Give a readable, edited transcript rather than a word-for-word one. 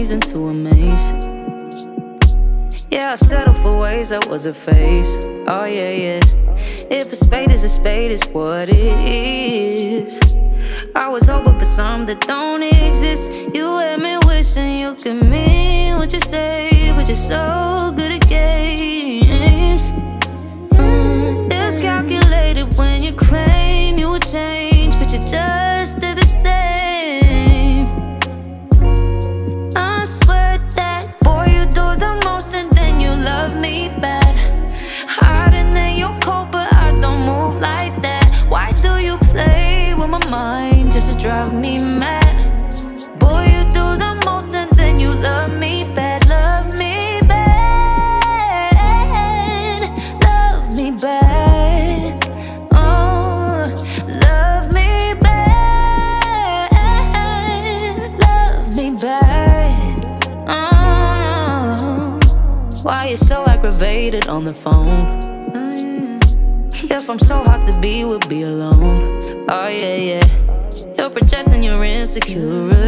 memories into a maze. Yeah, I settled for ways that was a phase. Oh yeah, yeah. If a spade is a spade, it's what it is. I was hoping for something that don't exist. You had me wishing you could mean what you say, but you're so good at games. It's calculated when you claim you would change, but you just did the same. I swear that, boy, you do the most and then you love me bad. Hiding in your cold, but I don't move like that. Why do you play with my mind just to drive me mad? Boy, you do the most and then you love me bad. Love me bad. Love me bad. Oh, love me bad. Love me bad. Oh, why you so aggravated on the phone? If I'm so hard to be, we'll be alone. Oh yeah, yeah. You're projecting your insecurity.